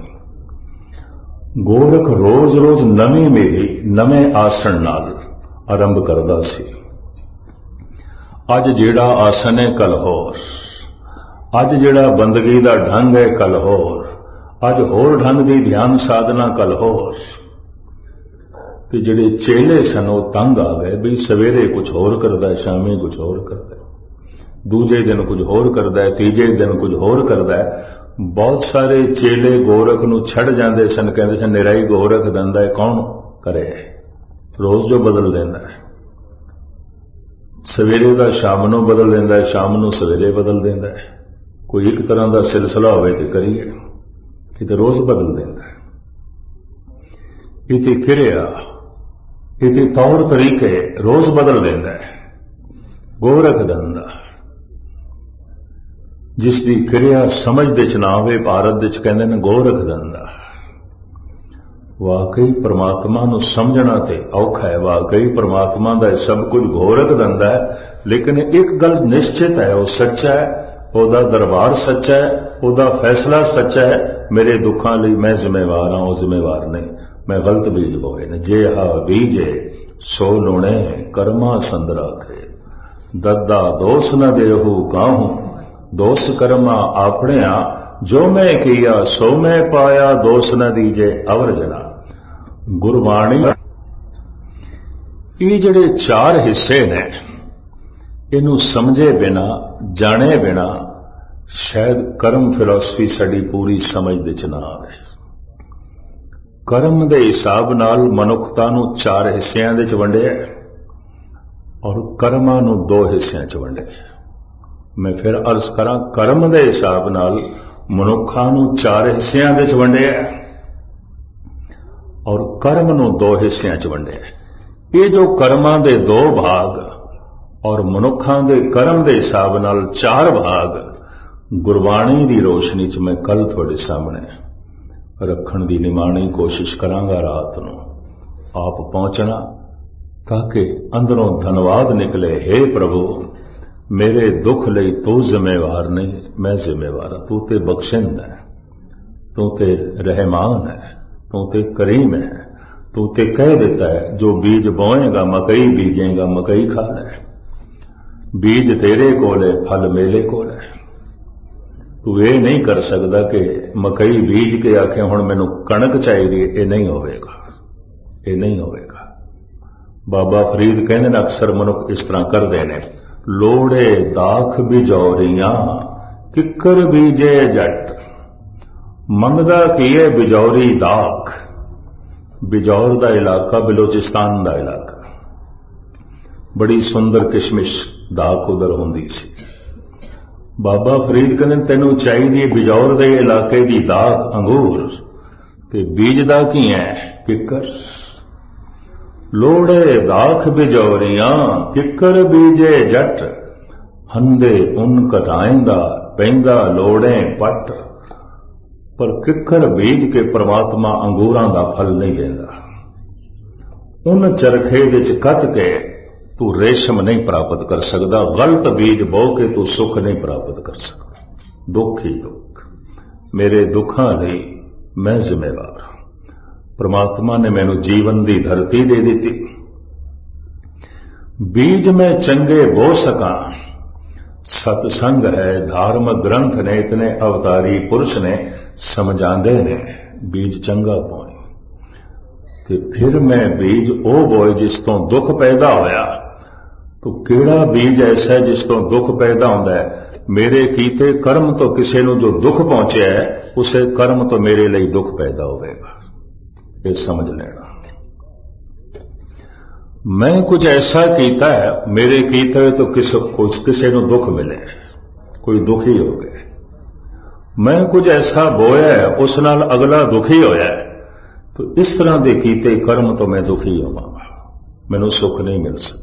गोरख रोज रोज नवी मेरी नवे आसन नाल आरंभ करदा सी। अज जिहड़ा आसन है कल होर, अज जिहड़ा बंदगी का ढंग है कल होर, अज होर ढंग की ध्यान साधना कल होर। ते जिहड़े चेले सन वो तंग आ गए भी सवेरे कुछ होर करदा है, शामी कुछ होर करदा है, दूजे दिन कुछ होर करदा है, तीजे दिन कुछ होर करदा है। बहुत सारे चेले गोरख नूं छड़ जांदे सन, कहंदे सन निराई गोरख दंदा है, कौन करे, रोज जो बदल देंदा है। सवेरे का शाम नूं बदल देंदा है, शाम नूं सवेरे बदल देंदा है। कोई एक तरह का सिलसिला होवे ते करिए, किते रोज बदल देंदा है। इति क्रिया इति तौर तरीके रोज बदल देंदा है। गोरख दंदा जिसकी क्रिया समझ दे च ना आवे, भारत दे च कहंदे ने गोरख दंदा। वाकई परमात्मा नूं समझना ते औखा है, वाकई परमात्मा दा सब कुछ गोरख दंदा है। लेकिन एक गल निश्चित है, वो सच्चा है, ओदा दरबार सच्चा है, ओदा फैसला सच्चा है। मेरे दुखों लई मैं जिम्मेवार हाँ, वो जिम्मेवार नहीं। मैं गलत बीज बोए ने, जे हा बीजे सो लुणे कर्मा संद राखे, दद्दा दोष न देहू काहू, दोष कर्मा आपने आ, जो मैं किया सो मैं पाया, दोष न दीजे अवर जना। गुरबाणी ये जिहड़े चार हिस्से ने, इनू समझे बिना जाने बिना शायद कर्म फिलॉसफी साडी पूरी समझ दे च ना आवे। कर्म दे हिसाब नाल मनुखता नू चार हिस्सियां दे च वंडिया और कर्मां नू दो हिस्सियां च वंडिया। मैं फिर अर्ज करा, कर्म दे हिसाब नाल मनुखा नू चार हिस्सियां दे च वंडिया और कर्म नू दो हिस्सियां च वंडिया। ये जो कर्मां दे दो भाग और मनुखा दे कर्म दे हिसाब नाल चार भाग, गुरबाणी दी रोशनी च मैं कल तुहाडे सामने रखण दी निमाणी कोशिश करांगा। रात नूं आप पहुंचना ताकि अंदरों धन्यवाद निकले, हे प्रभु मेरे दुख लई तू जिम्मेवार नहीं, मैं जिम्मेवार हां। तू ते बख्शिंद है, तू ते रहमान है, तू ते करीम है। तू ते कह देता है जो बीज बोएगा मकई बीजेगा, मकई खा ले। बीज तेरे कोल है, फल मेरे कोल है। तू ये नहीं कर सकता कि मकई बीज के आखे हुण मैनू कणक चाहिए, ये नहीं होवेगा, ये नहीं होवेगा। बाबा फरीद कहते हैं अक्सर मनुख इस तरह करते हैं, लोड़े दाख बिजौरियां किकर बीजे जट, मंगदा कीए बिजौरी दाख। बिजौर का इलाका बलोचिस्तान का इलाका, बड़ी सुंदर किशमिश दाख उधर होंदी सी। बाबा फरीद कहते तेनों चाहिए बिजौर के इलाके की दाख अंगूर ते बीजदा की है किकर। लोड़े दाख बिजौरियां किकर बीजे जट, हंदे उन घटाएंदा पैंदा लोड़े पट। पर किकर बीज के परमात्मा अंगूरां दा फल नहीं देंदा। उन चरखे विच कत के तू रेशम नहीं प्राप्त कर सकदा, गलत बीज बो के तू सुख नहीं प्राप्त कर सकदा। दुख ही दुख, मेरे दुखां लई मैं जिम्मेवार। परमात्मा ने मैनू जीवन दी धरती दे दी, बीज में चंगे बो सकां। सतसंग है धार्मिक ग्रंथ ने, इतने अवतारी पुरुष ने समझाते ने बीज चंगा बोए। ते फिर मैं बीज ओ बोए जिस तो दुख पैदा होया। तो केड़ा बीज ऐसा है जिस तो दुख पैदा होता है? मेरे कीते कर्म तो किसी को जो दुख पहुंचा है, उसे कर्म तो मेरे लिए दुख पैदा होगा। ये समझ लेना। मैं कुछ ऐसा कीता है, मेरे कीते हुए तो किस किसी को दुख मिले, कोई दुखी हो गए। मैं कुछ ऐसा बोया है, उस नाल अगला दुखी होया है, तो इस तरह के कीते कर्म तो मैं दुखी होवांगा, मैनू सुख नहीं मिल सकता।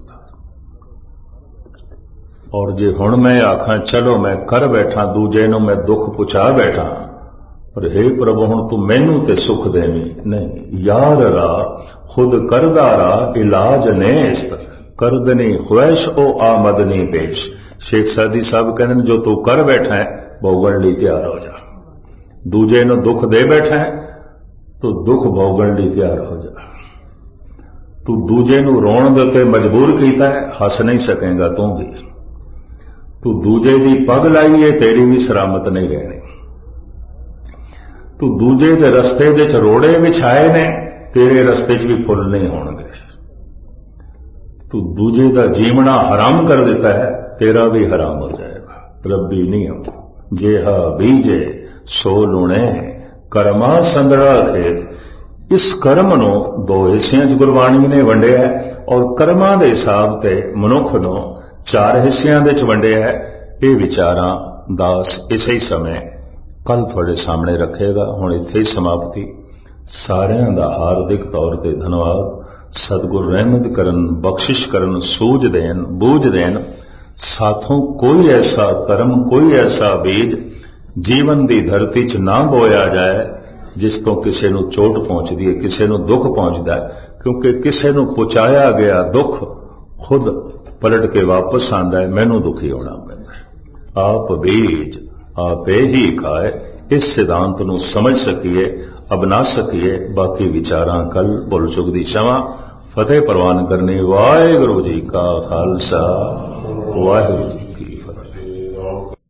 और जे हुण मैं आखां चलो मैं कर बैठा, दूजे नूं मैं दुख पहुंचा बैठा, पर हे प्रभु हुण तू मैनू ते सुख देवी नहीं। यार रा खुद करदारा इलाज नेस्त, करदनी ख्वाहिश ओ आमदनी पेश। शेख सादी साहब कहते हैं जो तू कर बैठा है भोगण लई तैयार हो जा। दूजे नूं दुख दे बैठा है तो दुख भोगण लई तैयार हो जा। तू दूजे नूं रोण दे ते मजबूर कीता है, हस नहीं सकेगा तू भी। तू दूजे दी पग लाई है, तेरी भी सलामत नहीं रहनी। तू दूजे दे रस्ते दे च रोड़े विछाए ने, तेरे रस्ते च भी फुल नहीं होणगे। तू दूजे दा जीवना हराम कर देता है, तेरा भी हराम हो जाएगा। रब्बी नियम जेहा बीजे सो लुणे, कर्मा संदड़ा खेत। इस कर्म नो दो हिस्सियां च गुरबाणी ने वंडिया है, और कर्मां दे हिसाब ते मनुख नो चार हिस्सियां दे च वंडिया है। ये विचारां दास इसे ही समय कल थोड़े सामने रखेगा। हुण इत्थे ही समाप्ति। सारियां दा हार्दिक तौर ते धन्यवाद। सतगुर रहमत करन, बख्शिश करन, सूझ देन, बूझ देन। साथों कोई ऐसा कर्म, कोई ऐसा बीज जीवन दी धरती च ना बोया जाए जिस तो किसी नूं चोट पहुंचदी है, किसी नूं दुख पहुंचदा है। क्योंकि किसी नूं पहुंचाया गया दुख खुद पलट के वापस आंदा है, मैनू दुखी होना पैंदा है। आप बीज आपे ही खाए, इस सिद्धांत नूं समझ सकीए, अपना सकीए। बाकी विचारां कल भुल चुक दी क्षमा। फतेह प्रवान करनी। वाहिगुरू जी का खालसा, वाहिगुरू जी की फतेह।